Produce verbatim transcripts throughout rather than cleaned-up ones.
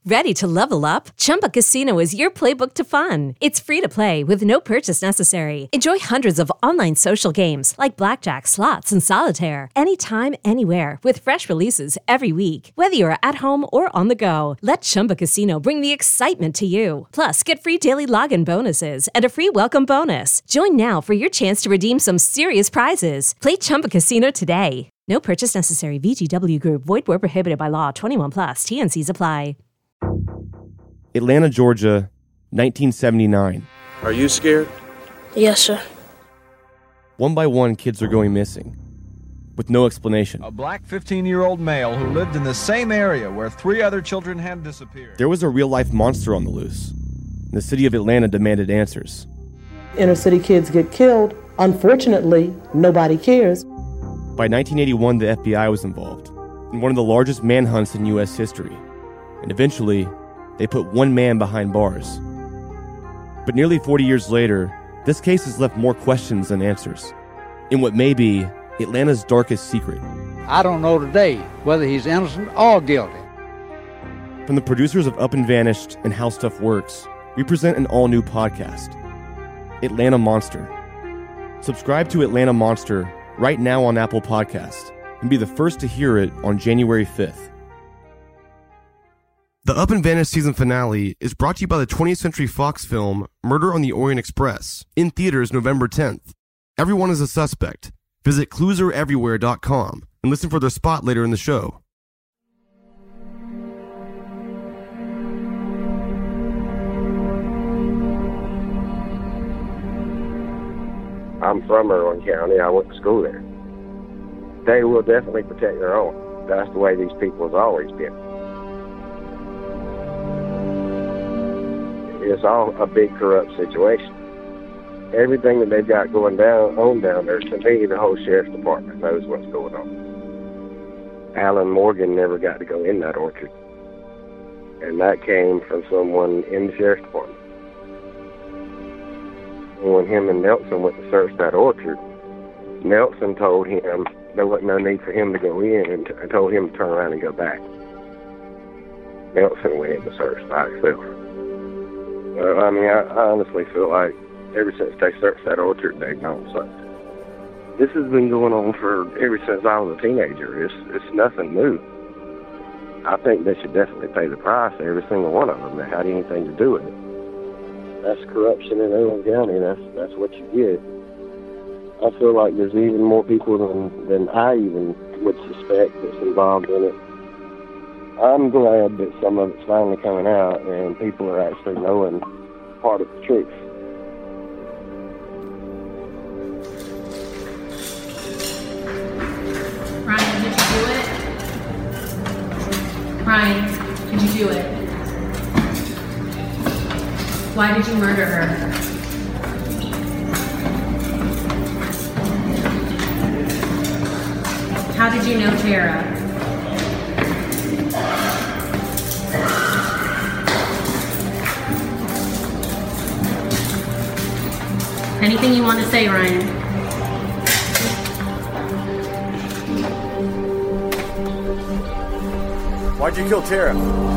Ready to level up? Chumba Casino is your playbook to fun. It's free to play with no purchase necessary. Enjoy hundreds of online social games like blackjack, slots, and solitaire anytime, anywhere with fresh releases every week. Whether you're at home or on the go, let Chumba Casino bring the excitement to you. Plus, get free daily login bonuses and a free welcome bonus. Join now for your chance to redeem some serious prizes. Play Chumba Casino today. No purchase necessary. V G W Group. Void where prohibited by law. twenty-one plus. T N Cs apply. Atlanta, Georgia, nineteen seventy-nine. Are you scared? Yes, sir. One by one, kids are going missing, with no explanation. A black fifteen-year-old male who lived in the same area where three other children had disappeared. There was a real-life monster on the loose. The city of Atlanta demanded answers. Inner city kids get killed. Unfortunately, nobody cares. By nineteen eighty-one, the F B I was involved in one of the largest manhunts in U S history, and eventually, they put one man behind bars. But nearly forty years later, this case has left more questions than answers, in what may be Atlanta's darkest secret. I don't know today whether he's innocent or guilty. From the producers of Up and Vanished and How Stuff Works, we present an all-new podcast, Atlanta Monster. Subscribe to Atlanta Monster right now on Apple Podcasts and be the first to hear it on January fifth. The Up and Vanished season finale is brought to you by the twentieth Century Fox film Murder on the Orient Express, in theaters November tenth. Everyone is a suspect. Visit clues are everywhere dot com and listen for their spot later in the show. I'm from Irwin County. I went to school there. They will definitely protect their own. That's the way these people have always been. It's all a big corrupt situation. Everything that they've got going down on down there, to me, the whole sheriff's department knows what's going on. Alan Morgan never got to go in that orchard. And that came from someone in the sheriff's department. And when him and Nelson went to search that orchard, Nelson told him there wasn't no need for him to go in and t- told him to turn around and go back. Nelson went in to search by himself. Uh, I mean, I, I honestly feel like ever since they searched that orchard, they've known something. This has been going on for ever since I was a teenager. It's it's nothing new. I think they should definitely pay the price, every single one of them that had anything to do with it. That's corruption in Irwin County. That's that's what you get. I feel like there's even more people than than I even would suspect that's involved in it. I'm glad that some of it's finally coming out and people are actually knowing part of the truth. Ryan, did you do it? Ryan, did you do it? Why did you murder her? How did you know Tara? Anything you want to say, Ryan? Why'd you kill Tara?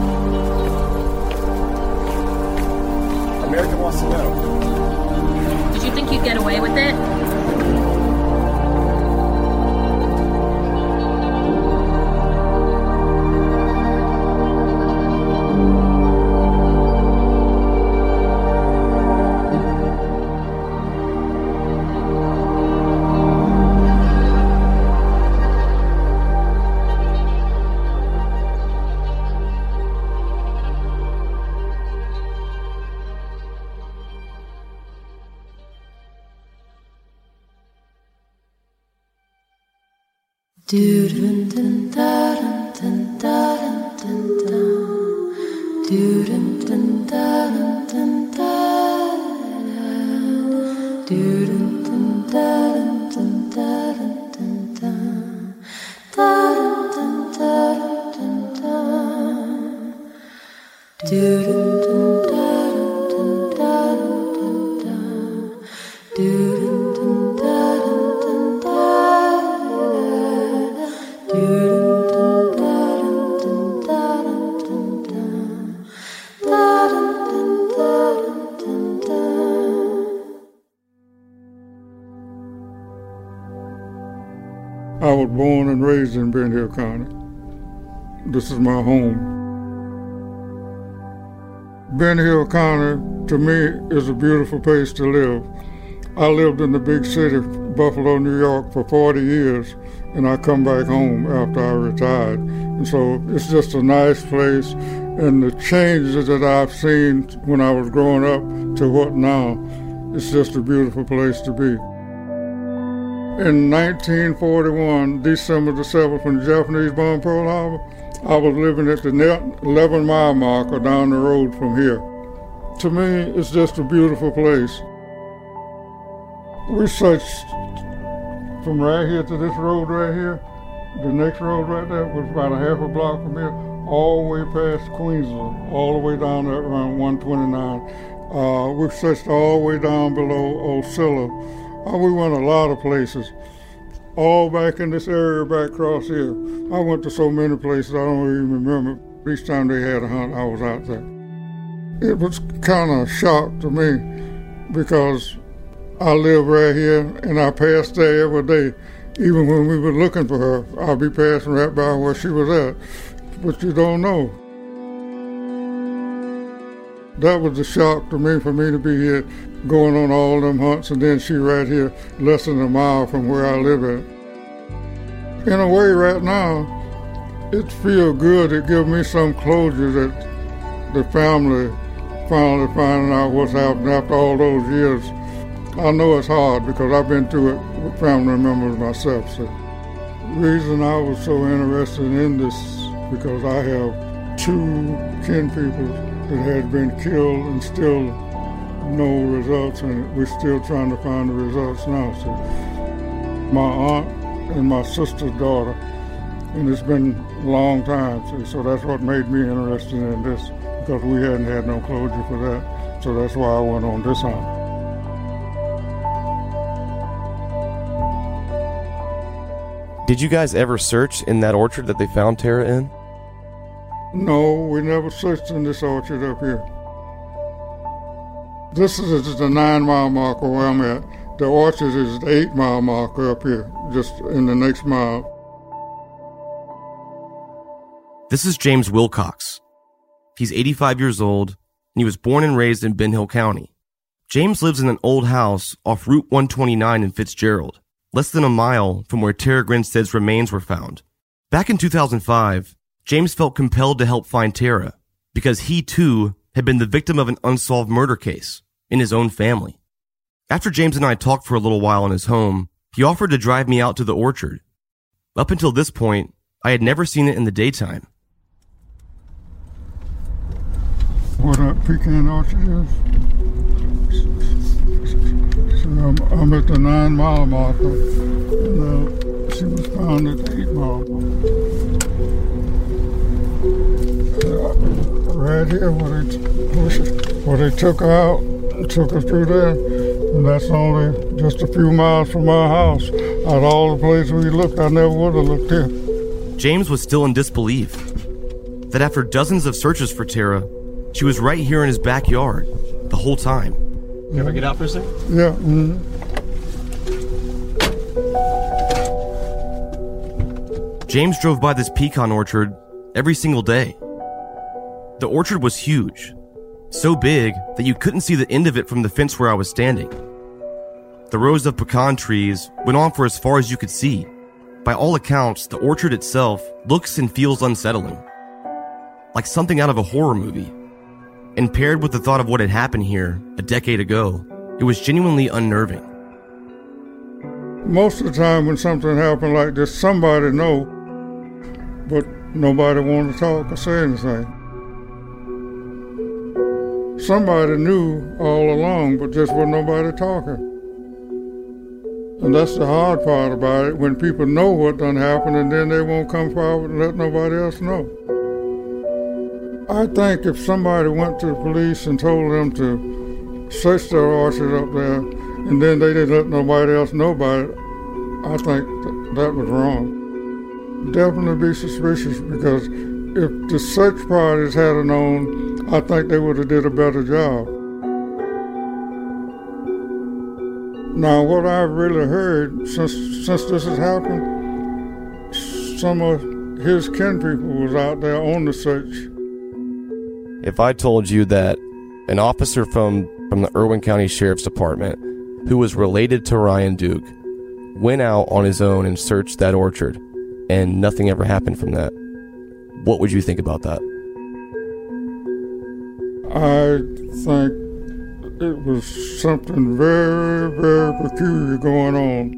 America wants to know. Did you think you'd get away with it? Do dun dun dun dun dun dun dun. Do dun dun dun dun dun. Do dun dun dun dun dun dun dun. Dun dun dun dun dun. Do dun dun dun dun dun dun. Do dun dun dun dun dun. Do was born and raised in Ben Hill County. This is my home. Ben Hill County, to me, is a beautiful place to live. I lived in the big city, Buffalo, New York, for forty years, and I come back home after I retired. And so it's just a nice place, and the changes that I've seen when I was growing up to what now, it's just a beautiful place to be. In nineteen forty-one, December the seventh, when the Japanese bombed Pearl Harbor, I was living at the eleven mile marker down the road from here. To me, it's just a beautiful place. We searched from right here to this road right here. The next road right there was about a half a block from here, all the way past Queensland, all the way down there around one twenty-nine. Uh, we searched all the way down below Ocilla. Uh, we went a lot of places, all back in this area back across here. I went to so many places I don't even remember. Each time they had a hunt, I was out there. It was kind of a shock to me because I live right here and I passed there every day. Even when we were looking for her, I'd be passing right by where she was at. But you don't know. That was a shock to me, for me to be here going on all them hunts, and then she right here less than a mile from where I live at. In a way right now, it feels good. It gives me some closure that the family finally finding out what's happened after all those years. I know it's hard because I've been through it with family members myself. So the reason I was so interested in this because I have two kin people that had been killed and still no results, and we're still trying to find the results now. So my aunt and my sister's daughter, and it's been a long time. So, so that's what made me interested in this, because we hadn't had no closure for that. So that's why I went on this hunt. Did you guys ever search in that orchard that they found Tara in? No, we never searched in this orchard up here. This is the nine mile marker where I'm at. The orchard is the eight mile marker up here, just in the next mile. This is James Wilcox. He's eighty-five years old, and he was born and raised in Ben Hill County. James lives in an old house off Route one twenty-nine in Fitzgerald, less than a mile from where Tara Grinstead's remains were found. Back in two thousand five, James felt compelled to help find Tara because he, too, had been the victim of an unsolved murder case in his own family. After James and I talked for a little while in his home, he offered to drive me out to the orchard. Up until this point, I had never seen it in the daytime. Where that pecan orchard is? So I'm, I'm at the nine mile marker, and uh, she was found at the eight mile marker. Right here, where they, where they took her out, took her through there, and that's only just a few miles from our house. Out of all the places we looked, I never would have looked here. James was still in disbelief that after dozens of searches for Tara, she was right here in his backyard the whole time. Can I get out for a second? Yeah. Mm-hmm. James drove by this pecan orchard every single day. The orchard was huge, so big that you couldn't see the end of it from the fence where I was standing. The rows of pecan trees went on for as far as you could see. By all accounts, the orchard itself looks and feels unsettling, like something out of a horror movie. And paired with the thought of what had happened here a decade ago, it was genuinely unnerving. Most of the time when something happened like this, somebody know, but nobody wanted to talk or say anything. Somebody knew all along, but just wasn't nobody talking. And that's the hard part about it, when people know what done happened and then they won't come forward and let nobody else know. I think if somebody went to the police and told them to search their orchard up there and then they didn't let nobody else know about it, I think th- that was wrong. Definitely be suspicious, because if the search parties had known, I think they would have did a better job. Now, what I've really heard since since this has happened some of his kin people was out there on the search. If I told you that an officer from, from the Irwin County Sheriff's Department who was related to Ryan Duke went out on his own and searched that orchard and nothing ever happened from that, what would you think about that? I think it was something very, very peculiar going on.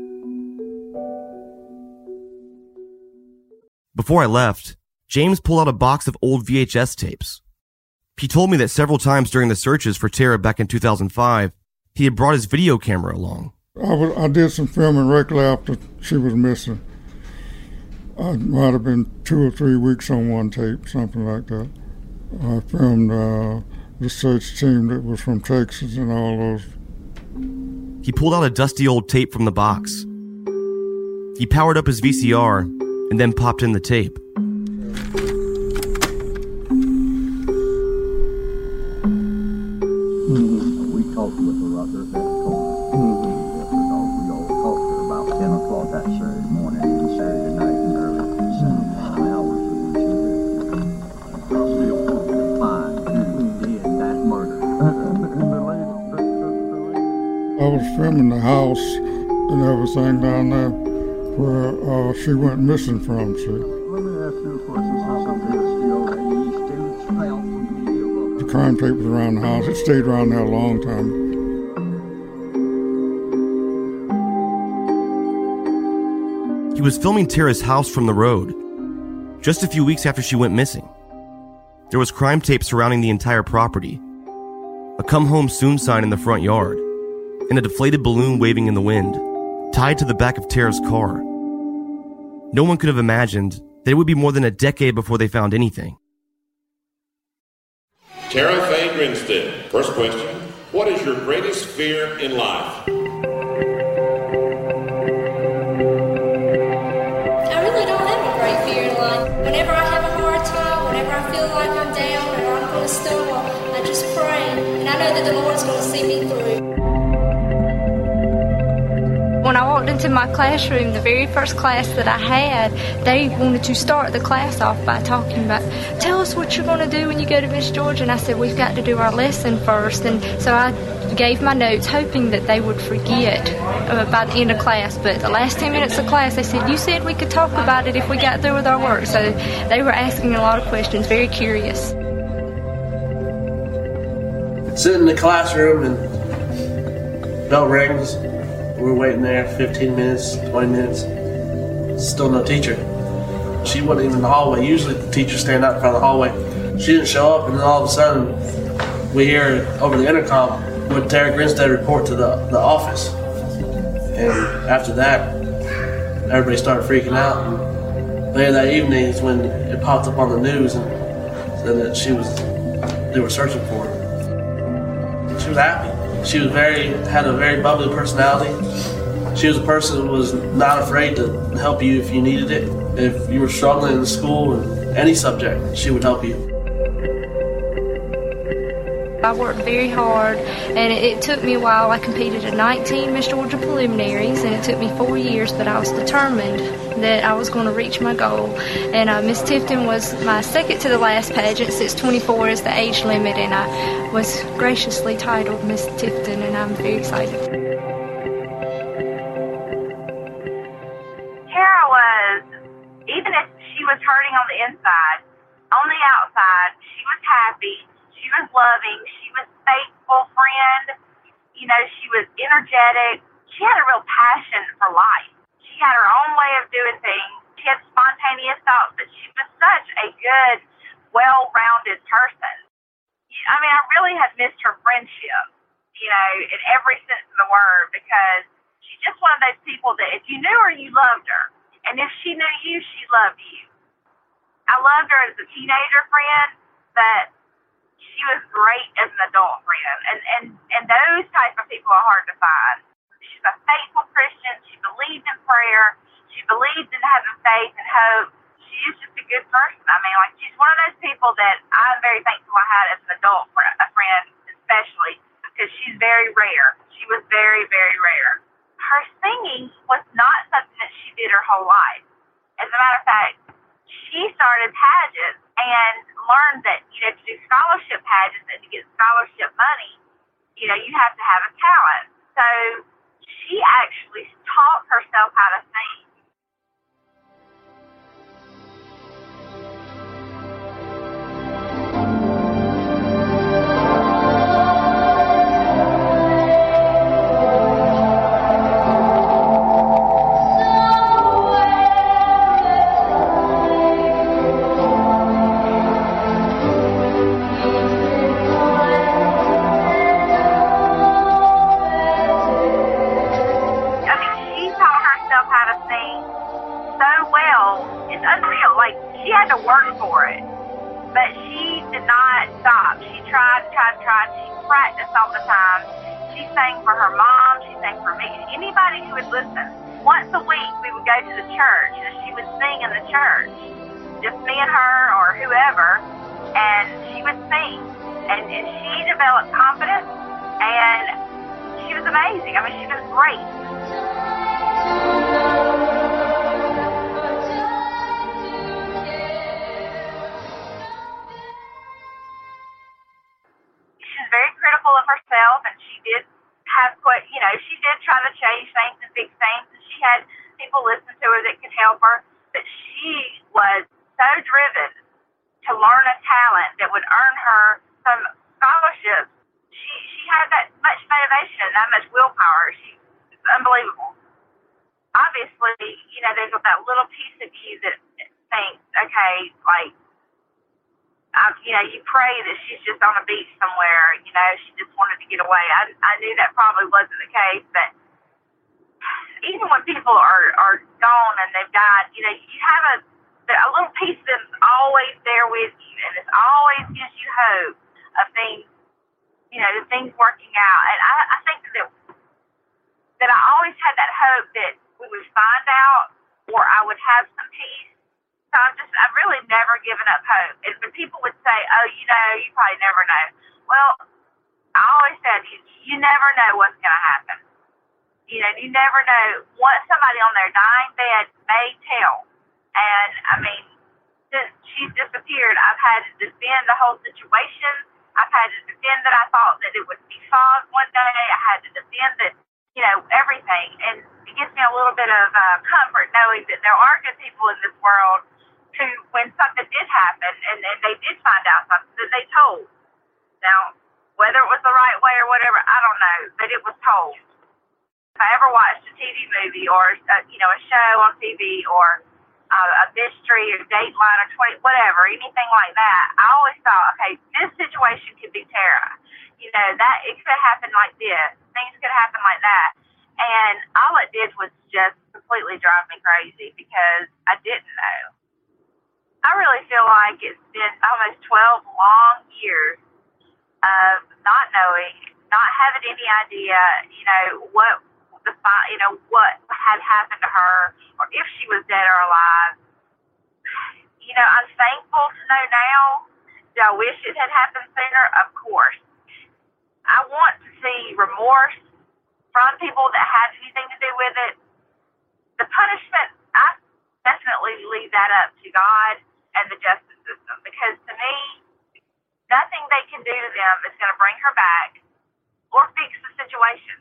Before I left, James pulled out a box of old V H S tapes. He told me that several times during the searches for Tara back in two thousand five, he had brought his video camera along. I, was, I did some filming regularly after she was missing. I might have been two or three weeks on one tape, something like that. I filmed uh, the search team that was from Texas and all those. He pulled out a dusty old tape from the box. He powered up his V C R and then popped in the tape. We talked with her right there at that corner. We all talked to her about ten o'clock that Saturday morning and Saturday night and early Sunday hours when she lived. Still fine. Did that murder. I was filming the house and everything down there where uh, she went missing from. See? Let me ask you a question. Something is still there. You still smell from the video. The crime tape was around the house. It stayed around there a long time. He was filming Tara's house from the road, just a few weeks after she went missing. There was crime tape surrounding the entire property, a come home soon sign in the front yard, and a deflated balloon waving in the wind, tied to the back of Tara's car. No one could have imagined that it would be more than a decade before they found anything. Tara Faye Grinstead, first question, what is your greatest fear in life? I really don't have a great fear in life. Whenever I have a hard time, whenever I feel like I'm down or I'm going to stumble, I just pray, and I know that the Lord's going to see me through. When I walked into my classroom, the very first class that I had, they wanted to start the class off by talking about, tell us what you're going to do when you go to Miss Georgia. And I said, we've got to do our lesson first. And so I gave my notes, hoping that they would forget uh, by the end of class. But the last ten minutes of class, they said, you said we could talk about it if we got through with our work. So they were asking a lot of questions, very curious. Sit in the classroom and bell rings. We're waiting there fifteen minutes, twenty minutes. Still no teacher. She wasn't even in the hallway. Usually the teacher stand out in front of the hallway. She didn't show up, and then all of a sudden we hear over the intercom, would Tara Grinstead report to the, the office? And after that, everybody started freaking out. And later that evening is when it popped up on the news and said that she was, they were searching for her. She was happy. She was very, had a very bubbly personality. She was a person who was not afraid to help you if you needed it. If you were struggling in school and any subject, she would help you. I worked very hard, and it, it took me a while. I competed in nineteen Miss Georgia preliminaries, and it took me four years, but I was determined that I was going to reach my goal. And uh, Miss Tifton was my second to the last pageant, since twenty-four is the age limit, and I was graciously titled Miss Tifton, and I'm very excited. Tara was, even if she was hurting on the inside, on the outside, she was happy. She was loving. She was a faithful friend. You know, she was energetic. She had a real passion for life. She had her own way of doing things. She had spontaneous thoughts, but she was such a good, well-rounded person. I mean, I really have missed her friendship, you know, in every sense of the word, because she's just one of those people that if you knew her, you loved her. And if she knew you, she loved you. I loved her as a teenager friend, but she was great as an adult friend, and, and, and those type of people are hard to find. She's a faithful Christian. She believed in prayer. She believed in having faith and hope. She is just a good person. I mean, like, she's one of those people that I'm very thankful I had as an adult friend, a friend, especially, because she's very rare. She was very, very rare. Her singing was not something that she did her whole life. As a matter of fact, she started pageants and learned that, you know, to do scholarship pageants and to get scholarship money, you know, you have to have a talent. So she actually taught herself how to sing. Work for it, but she did not stop. She tried, tried, tried. She practiced all the time. She sang for her mom. She sang for me. Anybody who would listen. Once a week, we would go to the church, and she would sing in the church, just me and her or whoever, and she would sing, and, and she developed confidence, and she was amazing. I mean, she was great. And she did have quite, you know, she did try to change things and fix things, and she had people listen to her that could help her, but she was so driven to learn a talent that would earn her some scholarships. She she had that much motivation, that much willpower. She it's unbelievable. Obviously, you know, there's that little piece of you that thinks, okay, like, Um, you know, you pray that she's just on a beach somewhere, you know, she just wanted to get away. I, I knew that probably wasn't the case, but even when people are, are gone and they've died, you know, you have a, a little piece that's always there with you, and it always gives you hope of things, you know, the things working out. And I, I think that, that I always had that hope that we would find out, or I would have some peace. So I've just, I've really never given up hope. And when people would say, oh, you know, you probably never know. Well, I always said, you, you never know what's going to happen. You know, you never know. Once somebody on their dying bed may tell. And, I mean, since she's disappeared, I've had to defend the whole situation. I've had to defend that I thought that it would be fog one day. I had to defend that, you know, everything. And it gives me a little bit of uh, comfort knowing that there are good people in this world who, when something did happen and, and they did find out something, that they told. Now, whether it was the right way or whatever, I don't know, but it was told. If I ever watched a T V movie or, a, you know, a show on T V or uh, a mystery or Dateline or twenty, whatever, anything like that, I always thought, okay, this situation could be Tara. You know, that it could happen like this. Things could happen like that. And all it did was just completely drive me crazy because I didn't know. I really feel like it's been almost twelve long years of not knowing, not having any idea, you know, what the, you know, what had happened to her, or if she was dead or alive. You know, I'm thankful to know now. Do I wish it had happened sooner? Of course. I want to see remorse from people that had anything to do with it. The punishment, I definitely leave that up to God and the justice system, because to me, nothing they can do to them is going to bring her back or fix the situation.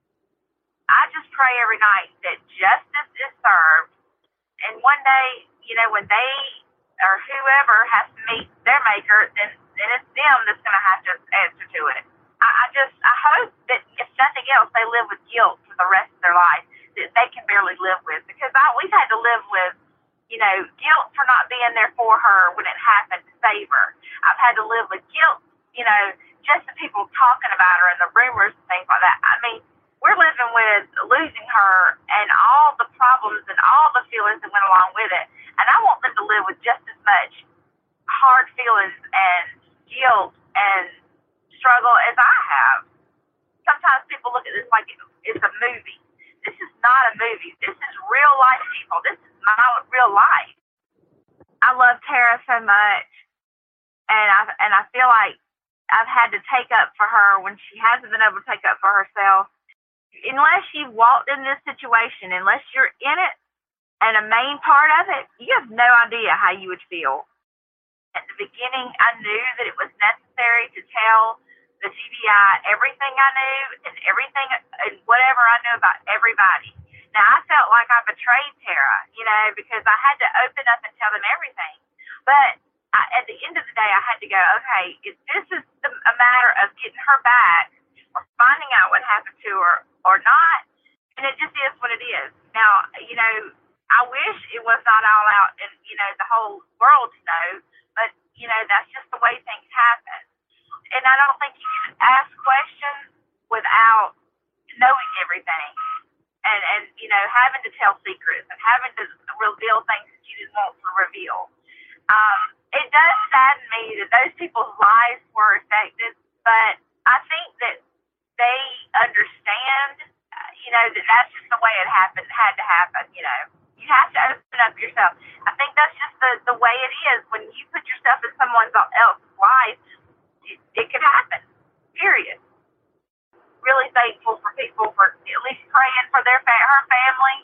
I just pray every night that justice is served, and one day, you know, when they or whoever has to meet their maker, then, then it's them that's going to have to answer to it. I, I just, I hope that if nothing else, they live with guilt for the rest of their life that they can barely live with, because I, we've had to live with, you know, guilt for not being there for her when it happened to save her. I've had to live with guilt, you know, just the people talking about her and the rumors and things like that. I mean, we're living with losing her and all the problems and all the feelings that went along with it. And I want them to live with just as much hard feelings and guilt and struggle as I have. Sometimes people look at this like it's a movie. This is not a movie. This is real life people. This is my real life. I love Tara so much, and I and I feel like I've had to take up for her when she hasn't been able to take up for herself. Unless you've walked in this situation, unless you're in it and a main part of it, you have no idea how you would feel. At the beginning, I knew that it was necessary to tell the G B I everything I knew and everything and whatever I knew about everybody. Now, I felt like I betrayed Tara, you know, because I had to open up and tell them everything. But I, at the end of the day, I had to go, okay, if this is a matter of getting her back or finding out what happened to her or not, and it just is what it is. Now, you know, I wish it was not all out and, you know, the whole world to know, but, you know, that's just the way things happen. And I don't think you can ask questions without knowing everything and, and, you know, having to tell secrets and having to reveal things that you didn't want to reveal. Um, it does sadden me that those people's lives were affected, but I think that they understand, uh, you know, that that's just the way it happened, had to happen, you know. You have to open up yourself. I think that's just the, the way it is. When you put yourself in someone else's life, it, it could happen, period. Really thankful for people for at least praying for their fa- her family.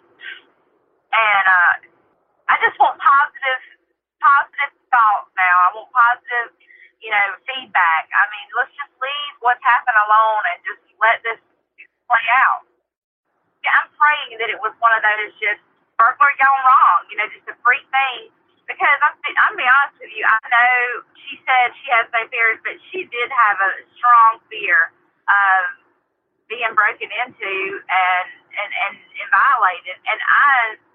And uh, I just want positive, positive thoughts now. I want positive, you know, feedback. I mean, let's just leave what's happened alone and just let this play out. Yeah, I'm praying that it was one of those just burglary gone wrong, you know, just a freak thing. Because I'm, I'm be honest with you, I know she said she has no fears, but she did have a strong fear of being broken into and and, and, and violated. And I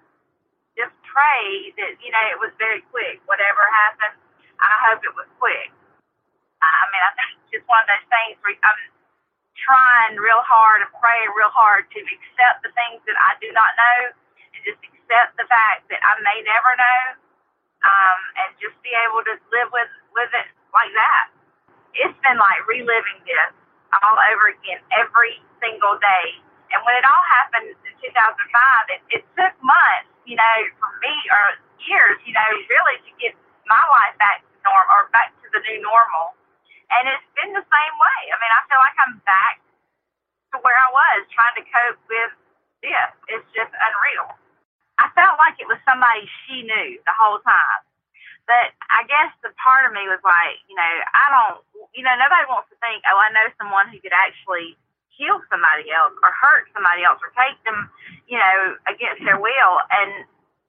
just pray that, you know, it was very quick. Whatever happened, I hope it was quick. I mean, I think it's just one of those things where I'm trying real hard and praying real hard to accept the things that I do not know and just accept the fact that I may never know, um, and just be able to live with, with it like that. It's been like reliving this all over again every single day. And when it all happened in two thousand five, it, it took months, you know, for me, or years, you know, really to get my life back to normal, or back to the new normal. And it's been the same way. I mean, I feel like I'm back to where I was trying to cope with this. It's just unreal. I felt like it was somebody she knew the whole time. But I guess the part of me was like, you know, I don't, you know, nobody wants to think, oh, I know someone who could actually kill somebody else or hurt somebody else or take them, you know, against their will. And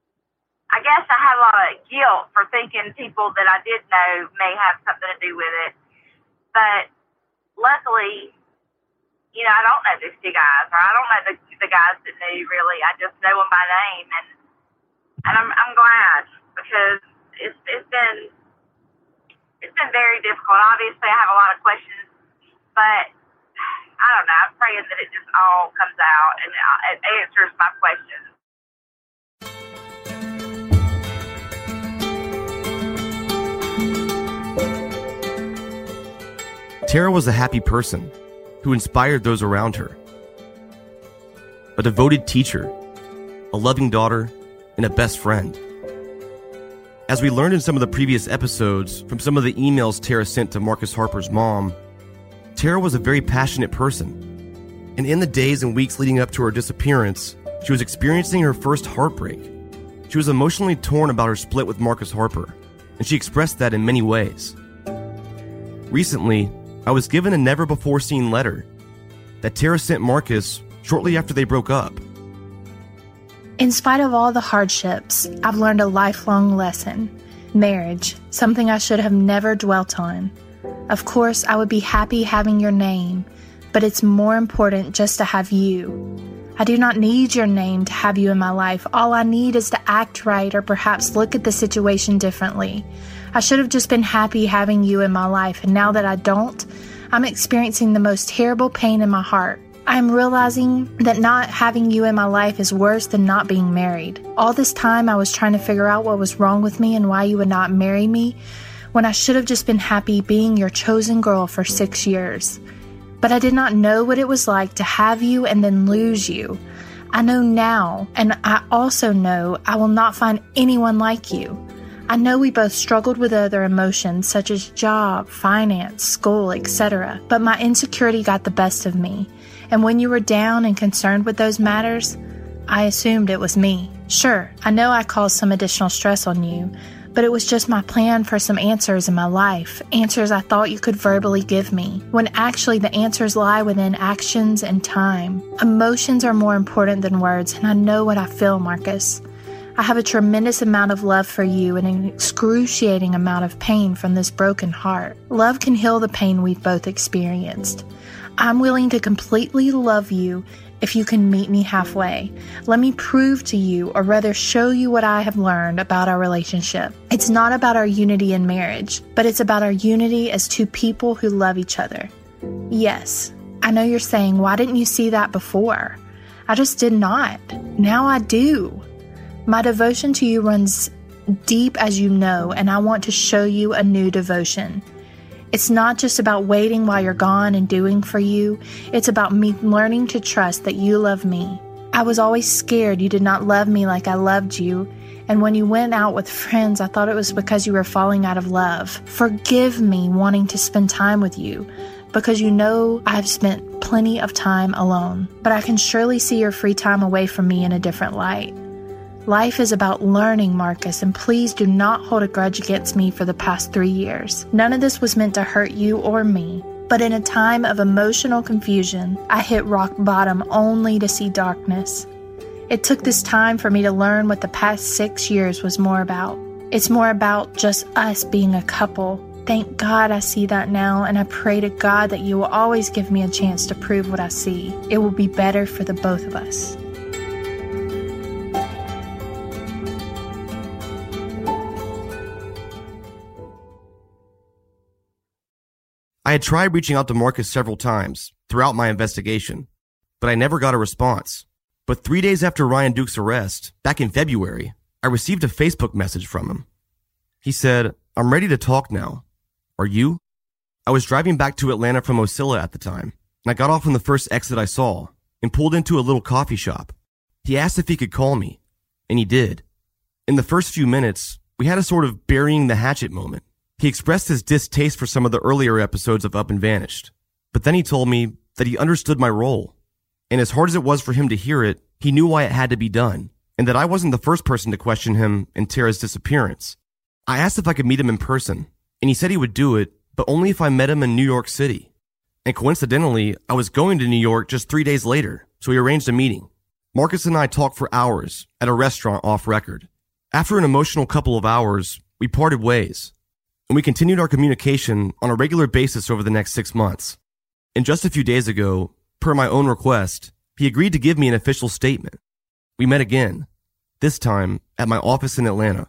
I guess I had a lot of guilt for thinking people that I did know may have something to do with it. But luckily, you know, I don't know these two guys, or I don't know the, the guys that knew, really. I just know them by name, and and I'm I'm glad, because it's it's been it's been very difficult. Obviously, I have a lot of questions, but I don't know. I'm praying that it just all comes out and it answers my questions. Tara was a happy person who inspired those around her. A devoted teacher, a loving daughter, and a best friend. As we learned in some of the previous episodes from some of the emails Tara sent to Marcus Harper's mom, Tara was a very passionate person. And in the days and weeks leading up to her disappearance, she was experiencing her first heartbreak. She was emotionally torn about her split with Marcus Harper, and she expressed that in many ways. Recently, I was given a never-before-seen letter that Tara sent Marcus shortly after they broke up. In spite of all the hardships, I've learned a lifelong lesson. Marriage, something I should have never dwelt on. Of course, I would be happy having your name, but it's more important just to have you. I do not need your name to have you in my life. All I need is to act right, or perhaps look at the situation differently. I should have just been happy having you in my life, and now that I don't, I'm experiencing the most terrible pain in my heart. I'm realizing that not having you in my life is worse than not being married. All this time I was trying to figure out what was wrong with me and why you would not marry me, when I should have just been happy being your chosen girl for six years. But I did not know what it was like to have you and then lose you. I know now, and I also know I will not find anyone like you. I know we both struggled with other emotions such as job, finance, school, et cetera, but my insecurity got the best of me. And when you were down and concerned with those matters, I assumed it was me. Sure, I know I caused some additional stress on you, but it was just my plan for some answers in my life, answers I thought you could verbally give me, when actually the answers lie within actions and time. Emotions are more important than words, and I know what I feel, Marcus. I have a tremendous amount of love for you and an excruciating amount of pain from this broken heart. Love can heal the pain we've both experienced. I'm willing to completely love you if you can meet me halfway. Let me prove to you, or rather show you what I have learned about our relationship. It's not about our unity in marriage, but it's about our unity as two people who love each other. Yes, I know you're saying, why didn't you see that before? I just did not. Now I do. My devotion to you runs deep, as you know, and I want to show you a new devotion. It's not just about waiting while you're gone and doing for you. It's about me learning to trust that you love me. I was always scared you did not love me like I loved you. And when you went out with friends, I thought it was because you were falling out of love. Forgive me wanting to spend time with you, because you know I've spent plenty of time alone. But I can surely see your free time away from me in a different light. Life is about learning, Marcus, and please do not hold a grudge against me for the past three years. None of this was meant to hurt you or me, but in a time of emotional confusion, I hit rock bottom only to see darkness. It took this time for me to learn what the past six years was more about. It's more about just us being a couple. Thank God I see that now, and I pray to God that you will always give me a chance to prove what I see. It will be better for the both of us. I had tried reaching out to Marcus several times throughout my investigation, but I never got a response. But three days after Ryan Duke's arrest, back in February, I received a Facebook message from him. He said, "I'm ready to talk now. Are you?" I was driving back to Atlanta from Ocilla at the time, and I got off on the first exit I saw and pulled into a little coffee shop. He asked if he could call me, and he did. In the first few minutes, we had a sort of burying the hatchet moment. He expressed his distaste for some of the earlier episodes of Up and Vanished, but then he told me that he understood my role, and as hard as it was for him to hear it, he knew why it had to be done, and that I wasn't the first person to question him in Tara's disappearance. I asked if I could meet him in person, and he said he would do it, but only if I met him in New York City. And coincidentally, I was going to New York just three days later, so we arranged a meeting. Marcus and I talked for hours at a restaurant off record. After an emotional couple of hours, we parted ways, and we continued our communication on a regular basis over the next six months. And just a few days ago, per my own request, he agreed to give me an official statement. We met again, this time at my office in Atlanta.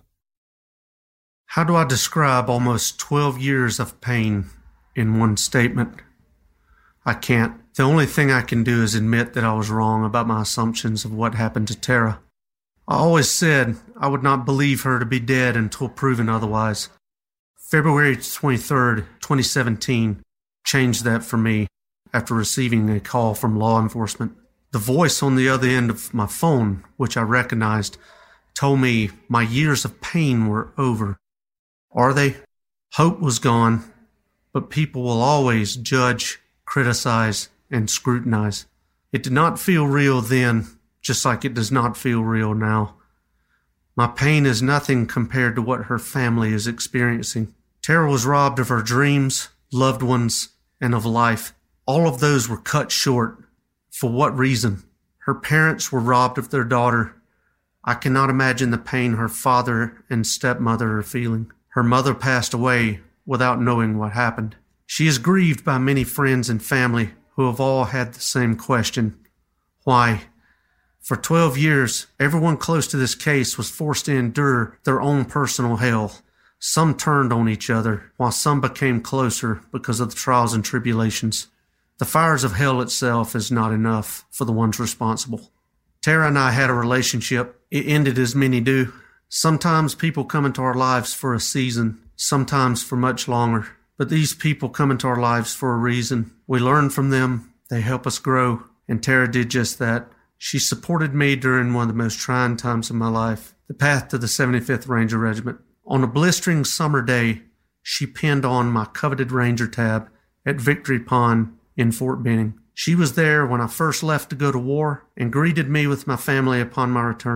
How do I describe almost twelve years of pain in one statement? I can't. The only thing I can do is admit that I was wrong about my assumptions of what happened to Tara. I always said I would not believe her to be dead until proven otherwise. February twenty-third, twenty seventeen changed that for me after receiving a call from law enforcement. The voice on the other end of my phone, which I recognized, told me my years of pain were over. Are they? Hope was gone, but people will always judge, criticize, and scrutinize. It did not feel real then, just like it does not feel real now. My pain is nothing compared to what her family is experiencing. Tara was robbed of her dreams, loved ones, and of life. All of those were cut short. For what reason? Her parents were robbed of their daughter. I cannot imagine the pain her father and stepmother are feeling. Her mother passed away without knowing what happened. She is grieved by many friends and family who have all had the same question. Why? For twelve years, everyone close to this case was forced to endure their own personal hell. Some turned on each other, while some became closer because of the trials and tribulations. The fires of hell itself is not enough for the ones responsible. Tara and I had a relationship. It ended as many do. Sometimes people come into our lives for a season, sometimes for much longer. But these people come into our lives for a reason. We learn from them, they help us grow, and Tara did just that. She supported me during one of the most trying times of my life, the path to the seventy-fifth Ranger Regiment. On a blistering summer day, she pinned on my coveted Ranger tab at Victory Pond in Fort Benning. She was there when I first left to go to war and greeted me with my family upon my return.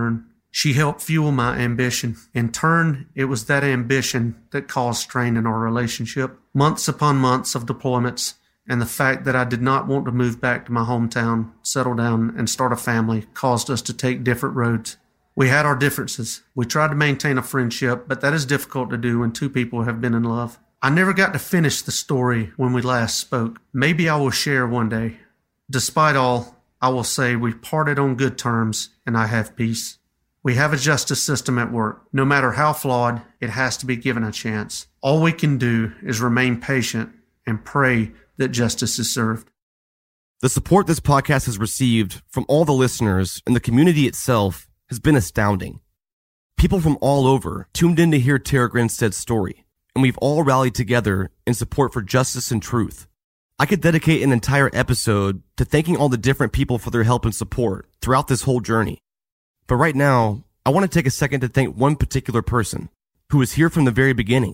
She helped fuel my ambition. In turn, it was that ambition that caused strain in our relationship. Months upon months of deployments, and the fact that I did not want to move back to my hometown, settle down, and start a family caused us to take different roads. We had our differences. We tried to maintain a friendship, but that is difficult to do when two people have been in love. I never got to finish the story when we last spoke. Maybe I will share one day. Despite all, I will say we parted on good terms, and I have peace. We have a justice system at work. No matter how flawed, it has to be given a chance. All we can do is remain patient and pray that justice is served. The support this podcast has received from all the listeners and the community itself has been astounding. People from all over tuned in to hear Tara Grinstead's story, and we've all rallied together in support for justice and truth. I could dedicate an entire episode to thanking all the different people for their help and support throughout this whole journey. But right now, I want to take a second to thank one particular person who was here from the very beginning.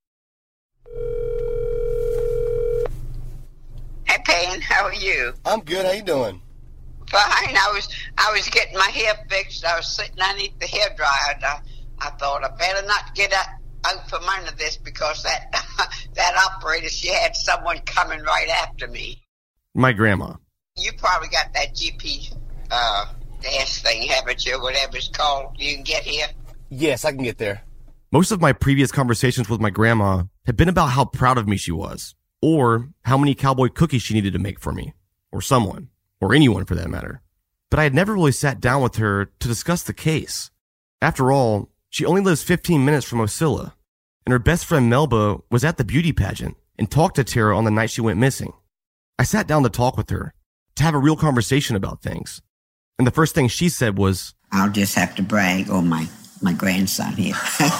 Hey, Payne, how are you? I'm good. How you doing? Fine. I was I was getting my hair fixed. I was sitting underneath the hair dryer. And I, I thought I better not get out, out from under this because that that operator, she had someone coming right after me. My grandma. You probably got that G P uh, S thing, haven't you? Whatever it's called. You can get here? Yes, I can get there. Most of my previous conversations with my grandma have been about how proud of me she was, or how many cowboy cookies she needed to make for me, or someone, or anyone for that matter. But I had never really sat down with her to discuss the case. After all, she only lives fifteen minutes from Ocilla, and her best friend Melba was at the beauty pageant and talked to Tara on the night she went missing. I sat down to talk with her, to have a real conversation about things. And the first thing she said was, I'll just have to brag on my, my grandson here.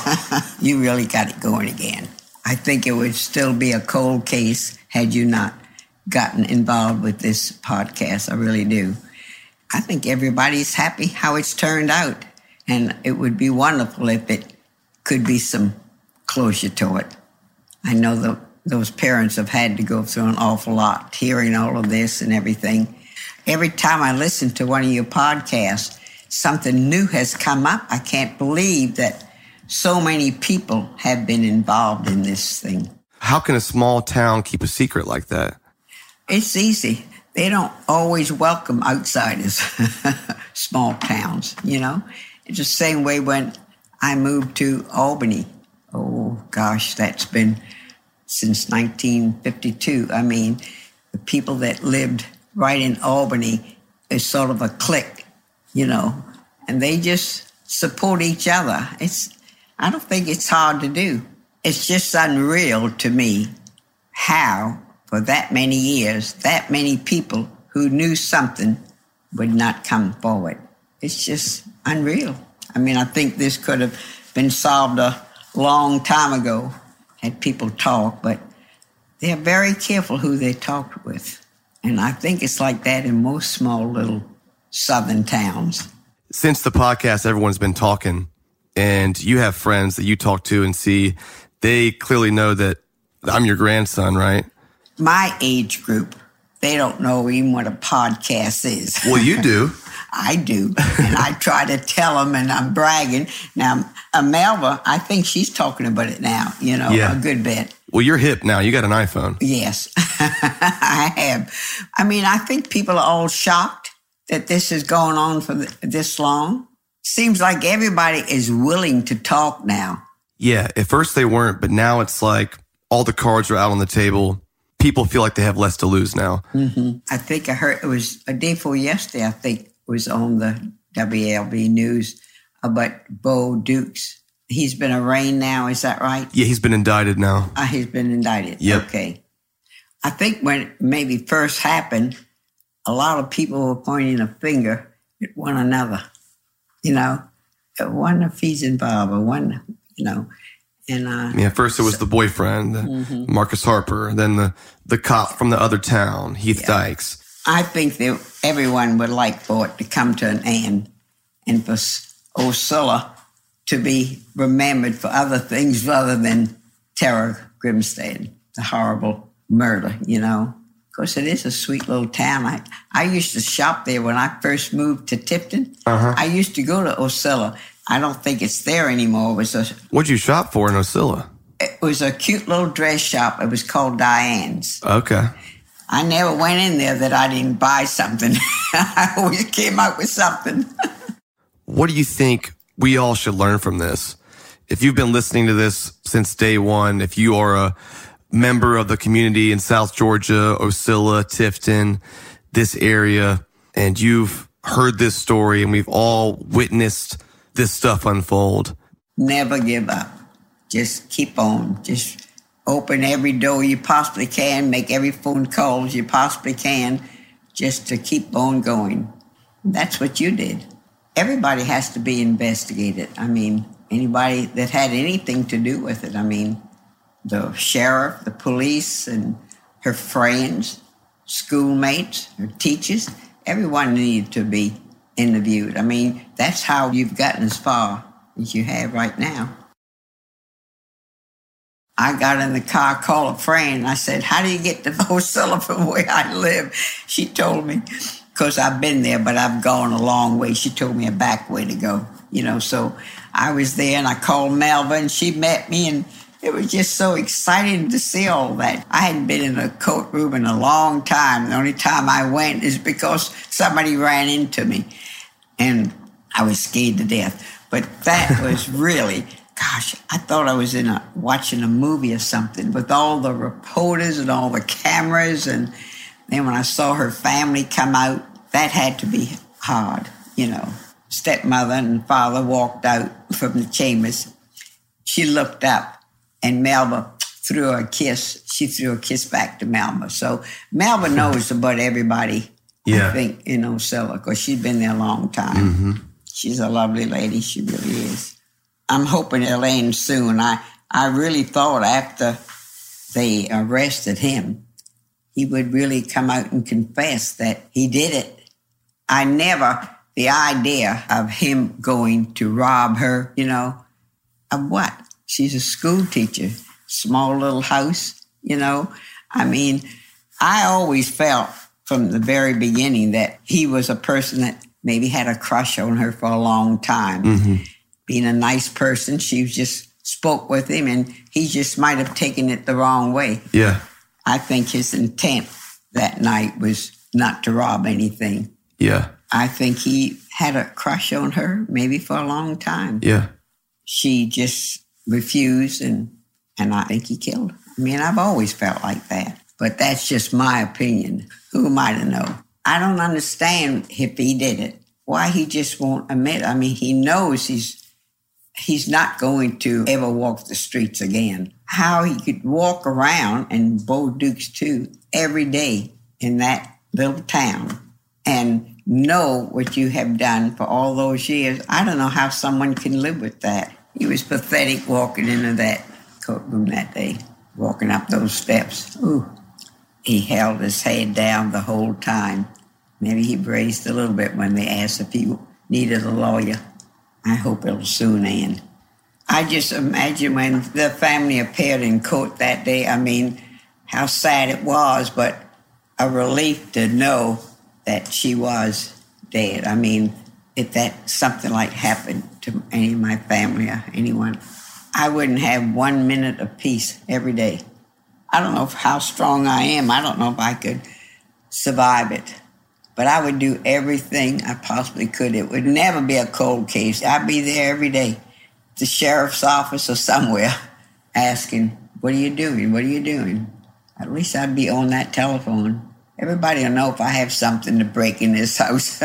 You really got it going again. I think it would still be a cold case had you not gotten involved with this podcast. I really do. I think everybody's happy how it's turned out. And it would be wonderful if it could be some closure to it. I know the, those parents have had to go through an awful lot, hearing all of this and everything. Every time I listen to one of your podcasts, something new has come up. I can't believe that so many people have been involved in this thing. How can a small town keep a secret like that? It's easy. They don't always welcome outsiders, small towns, you know. It's the same way when I moved to Albany. Oh, gosh, that's been since nineteen fifty-two. I mean, the people that lived right in Albany is sort of a clique, you know, and they just support each other. It's, I don't think it's hard to do. It's just unreal to me how, for that many years, that many people who knew something would not come forward. It's just unreal. I mean, I think this could have been solved a long time ago had people talk, but they're very careful who they talk with. And I think it's like that in most small little southern towns. Since the podcast, everyone's been talking, and you have friends that you talk to and see, they clearly know that I'm your grandson, right? My age group, they don't know even what a podcast is. Well, you do. I do. And I try to tell them, and I'm bragging. Now, uh, Melba, I think she's talking about it now, you know, yeah. a good bit. Well, you're hip now. You got an iPhone. Yes, I have. I mean, I think people are all shocked that this is going on for this long. Seems like everybody is willing to talk now. Yeah, at first they weren't, but now it's like all the cards are out on the table. People feel like they have less to lose now. Mm-hmm. I think I heard it was a day before yesterday, I think it was on the W L B News about Bo Dukes. He's been arraigned now, is that right? Yeah, he's been indicted now. Uh, he's been indicted. Yep. Okay. I think when it maybe first happened, a lot of people were pointing a finger at one another. You know, one if he's involved, or one, you know. And uh, yeah, first it was so, the boyfriend, the mm-hmm. Marcus Harper, then the, the cop from the other town, Heath yeah. Dykes. I think that everyone would like for it to come to an end and for Ocilla to be remembered for other things rather than Tara Grinstead, the horrible murder, you know. Of course, it is a sweet little town. I, I used to shop there when I first moved to Tifton. Uh-huh. I used to go to Ocilla. I don't think it's there anymore. It was a, What'd you shop for in Ocilla? It was a cute little dress shop. It was called Diane's. Okay. I never went in there that I didn't buy something. I always came out with something. What do you think we all should learn from this? If you've been listening to this since day one, if you are a member of the community in South Georgia, Ocilla, Tifton, this area, and you've heard this story and we've all witnessed this stuff unfold. Never give up. Just keep on. Just open every door you possibly can, make every phone call you possibly can, just to keep on going. That's what you did. Everybody has to be investigated. I mean, anybody that had anything to do with it. I mean, the sheriff, the police, and her friends, schoolmates, her teachers, everyone needed to be interviewed. I mean, that's how you've gotten as far as you have right now. I got in the car, called a friend, and I said, how do you get to Ocilla from where I live? She told me, because I've been there, but I've gone a long way. She told me a back way to go, you know. So I was there, and I called Melva, and she met me, and it was just so exciting to see all that. I hadn't been in a courtroom in a long time. The only time I went is because somebody ran into me, and I was scared to death. But that was really... Gosh, I thought I was in a watching a movie or something with all the reporters and all the cameras. And then when I saw her family come out, that had to be hard, you know. Stepmother and father walked out from the chambers. She looked up, and Melba threw her a kiss. She threw a kiss back to Melba. So Melba knows about everybody, yeah. I think, in Ocilla, because she's been there a long time. Mm-hmm. She's a lovely lady. She really is. I'm hoping it'll end soon. I, I really thought after they arrested him, he would really come out and confess that he did it. I never, the idea of him going to rob her, you know, of what? She's a school teacher, small little house, you know. I mean, I always felt from the very beginning that he was a person that maybe had a crush on her for a long time. Mm-hmm. Being a nice person, she just spoke with him, and he just might have taken it the wrong way. Yeah. I think his intent that night was not to rob anything. Yeah. I think he had a crush on her, maybe for a long time. Yeah. She just refused, and, and I think he killed her. I mean, I've always felt like that, but that's just my opinion. Who am I to know? I don't understand if he did it, why he just won't admit. I mean, he knows he's He's not going to ever walk the streets again. How he could walk around, and Bo Dukes too, every day in that little town and know what you have done for all those years. I don't know how someone can live with that. He was pathetic walking into that courtroom that day, walking up those steps. Ooh, he held his head down the whole time. Maybe he braced a little bit when they asked if he needed a lawyer. I hope it'll soon end. I just imagine when the family appeared in court that day, I mean, how sad it was, but a relief to know that she was dead. I mean, if that something like happened to any of my family or anyone, I wouldn't have one minute of peace every day. I don't know how strong I am. I don't know if I could survive it. But I would do everything I possibly could. It would never be a cold case. I'd be there every day, the sheriff's office or somewhere, asking, what are you doing? What are you doing? At least I'd be on that telephone. Everybody will know if I have something to break in this house.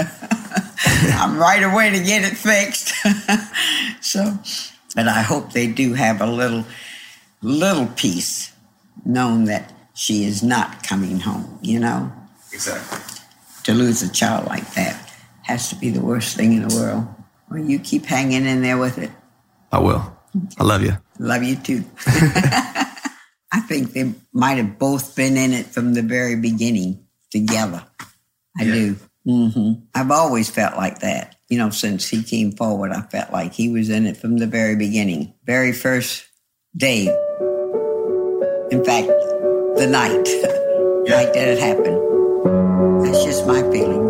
I'm right away to get it fixed. So, but I hope they do have a little, little peace, knowing that she is not coming home, you know? Exactly. To lose a child like that has to be the worst thing in the world. Well, you keep hanging in there with it. I will. I love you. Love you too. I think they might have both been in it from the very beginning together. I yeah. do. Mm-hmm. I've always felt like that. You know, since he came forward, I felt like he was in it from the very beginning. Very first day. In fact, the night. night that it happened. That's just my feeling.